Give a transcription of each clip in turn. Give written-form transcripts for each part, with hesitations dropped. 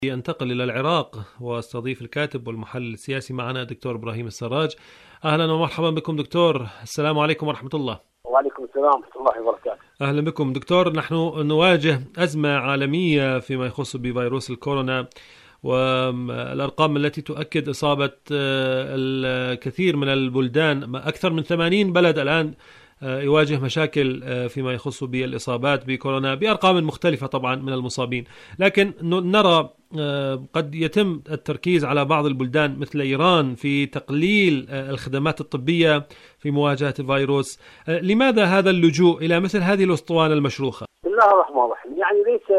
ينتقل إلى العراق واستضيف الكاتب والمحلل السياسي معنا دكتور إبراهيم السراج. أهلا ومرحبا بكم دكتور. السلام عليكم ورحمة الله. وعليكم السلام ورحمة الله وبركاته. أهلا بكم دكتور. نحن نواجه أزمة عالمية فيما يخص بفيروس الكورونا، والأرقام التي تؤكد إصابة الكثير من البلدان، أكثر من 80 بلد الآن يواجه مشاكل فيما يخص بالإصابات بكورونا بأرقام مختلفة طبعا من المصابين، لكن نرى قد يتم التركيز على بعض البلدان مثل إيران في تقليل الخدمات الطبية في مواجهة الفيروس. لماذا هذا اللجوء إلى مثل هذه الأسطوانة المشروخة؟ بسم الله الرحمن الرحيم. يعني ليس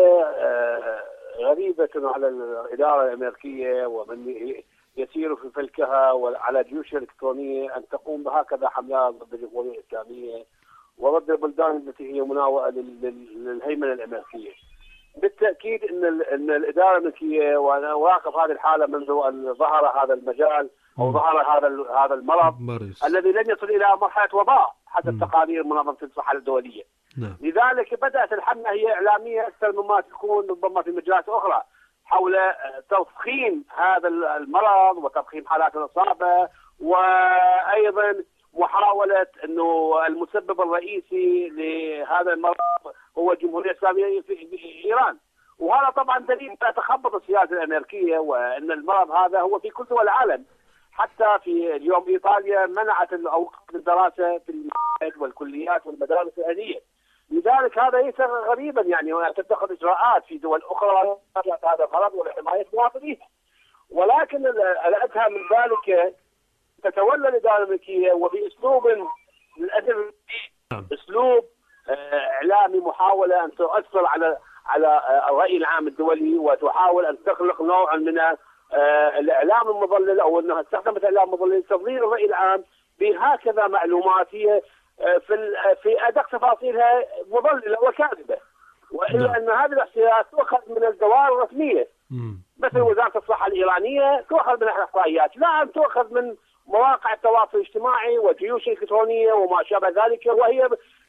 غريبة على الإدارة الأمريكية ومن يسير في فلكها وعلى الجيوش الإلكترونية أن تقوم بهكذا حملات ضد الجمهورية الإسلامية وضد البلدان التي هي مناوئة للهيمنة الأمريكية. بالتأكيد أن الإدارة الأمريكية، وأنا أراقب هذه الحالة منذ أن ظهر هذا المجال أو ظهر هذا المرض الذي لن يصل إلى مرحلة وباء حسب تقارير منظمة الصحة الدولية. لذلك بدأت الحملة هي إعلامية أكثر مما تكون ربما في مجالات أخرى حول تضخيم هذا المرض وتضخيم حالات الإصابة، وأيضا محاولة أنه المسبب الرئيسي لهذا المرض هو الجمهورية الإسلامية في إيران. وهذا طبعا دليل على تخبط السياسة الأمريكية، وأن المرض هذا هو في كل دول العالم. حتى في اليوم إيطاليا منعت أوقات الدراسة في المعاهد والكليات والمدارس الأهلية. لذلك هذا ليس غريبا، يعني تتخذ إجراءات في دول أخرى هذا المرض ولحماية مواطنيها. ولكن الأدهى من ذلك تتولى الإدارة الأمريكية وبأسلوب للأسف أسلوب إعلامي محاولة أن تؤثر على الرأي العام الدولي، وتحاول أن تخلق نوعا من الإعلام المضلل، أو أنها استخدمت الإعلام المضلل لتضليل الرأي العام بهكذا معلومات هي في أدق تفاصيلها مضللة وكاذبة. وإلا أن هذه الإحصائيات تؤخذ من الدوائر الرسمية مثل وزارة الصحة الإيرانية، تؤخذ من الإحصائيات، لا أن تؤخذ من مواقع التواصل الاجتماعي والجيوش الإلكترونية وما شابه ذلك، وهي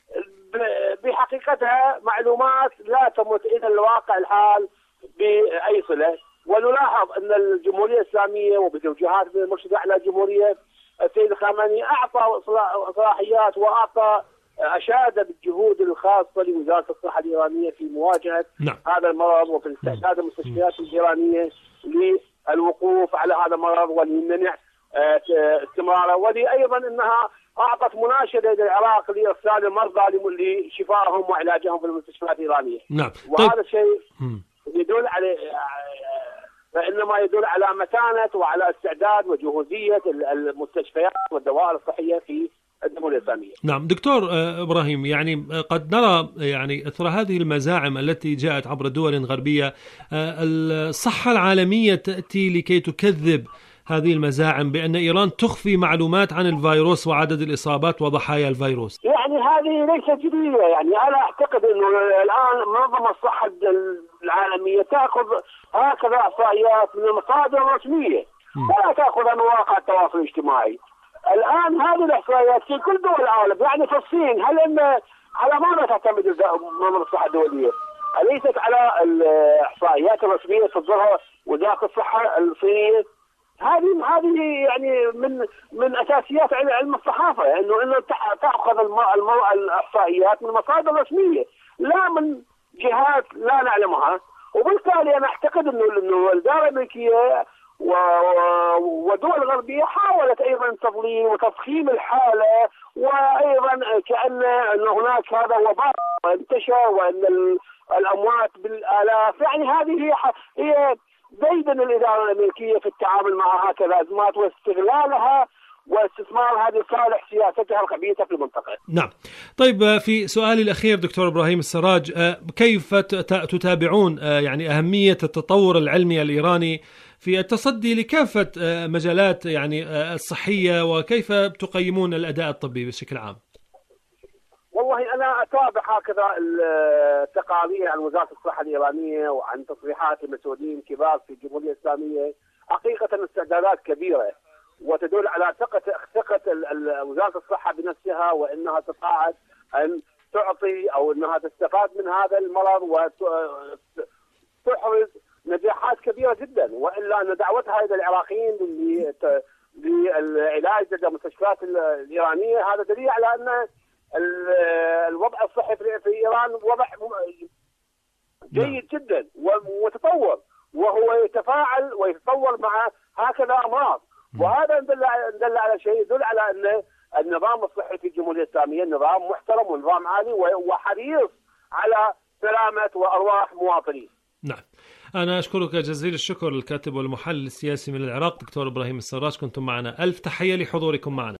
بحقيقتها معلومات لا تمت إلى الواقع الحال بأي صلة. ونلاحظ أن الجمهورية الإسلامية وبتوجيهات من المرشد الأعلى للجمهورية السيد الخامنئي أعطى صلاحيات وأعطى أشاد بالجهود الخاصة لوزارة الصحة الإيرانية في مواجهة هذا المرض وفي استعداد المستشفيات الإيرانية للوقوف على هذا المرض ولمنع استمراره. أيضا أنها أعطت مناشدة للعراق لإرسال المرضى لشفائهم وعلاجهم في المستشفيات الإيرانية. وهذا الشيء يدل على فإنما يدل على متانة وعلى استعداد وجهوزية المستشفيات والدوائر الصحية في الجمهورية الإسلامية. نعم دكتور إبراهيم، يعني قد نرى يعني إثر هذه المزاعم التي جاءت عبر دول غربية الصحة العالمية تأتي لكي تكذب هذه المزاعم بأن إيران تخفي معلومات عن الفيروس وعدد الإصابات وضحايا الفيروس. يعني هذه ليست جديدة. يعني أنا أعتقد أنه الآن منظمة الصحة العالمية تأخذ هكذا إحصائيات من المصادر الرسمية ولا تأخذ من مواقع التواصل الاجتماعي. الآن هذه الإحصائيات في كل دول العالم، يعني في الصين، هل إن على ماذا تعتمد منظمة الصحة الدولية؟ أليست على الإحصائيات الرسمية تصدرها وزارة الصحة الصينية؟ هذه يعني من اساسيات علم الصحافه، انه تاخذ الاحصائيات من مصادر رسميه لا من جهات لا نعلمها. وبالتالي انا اعتقد انه الاداره الامريكيه ودول الغربيه حاولت ايضا تضليل وتضخيم الحاله، وايضا كان هناك هذا وباء انتشر وان الاموات بالالاف. يعني هذه هي ديدن الإدارة الأمريكية في التعامل مع هكذا أزمات واستغلالها واستثمار هذه صالح سياستها الخبيثة في المنطقة. نعم. طيب في سؤالي الأخير دكتور إبراهيم السراج، كيف تتابعون يعني أهمية التطور العلمي الإيراني في التصدي لكافة مجالات يعني الصحية، وكيف تقيمون الأداء الطبي بشكل عام؟ والله أنا أتابع هكذا التقارير عن وزارة الصحة الإيرانية وعن تصريحات مسؤولين كبار في الجمهورية الإسلامية. حقيقة استعدادات كبيرة وتدل على ثقة وزارة الصحة بنفسها، وأنها استطاعت أن تعطي أو أنها تستفاد من هذا المرض وتحرز نجاحات كبيره جدا، والا ان دعوتها الى العراقيين للعلاج لدى المستشفيات الايرانيه هذا دليل على ان الوضع الصحي في ايران وضع جيد جدا ومتطور، وهو يتفاعل ويتطور مع هكذا امراض. وهذا دل على شيء، يدل على ان النظام الصحي في الجمهوريه الاسلاميه نظام محترم ونظام عالي وحريص على سلامه وارواح مواطنيه. نعم، أنا أشكرك جزيل الشكر الكاتب والمحلل السياسي من العراق دكتور إبراهيم السراج، كنتم معنا. ألف تحية لحضوركم معنا.